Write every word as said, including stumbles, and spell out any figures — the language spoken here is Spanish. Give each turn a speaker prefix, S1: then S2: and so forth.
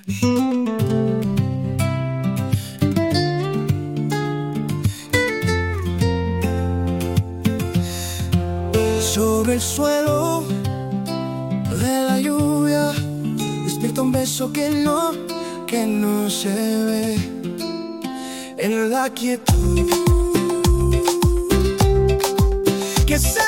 S1: Sobre el suelo de la lluvia despierta un beso que no, que no se ve en la quietud que se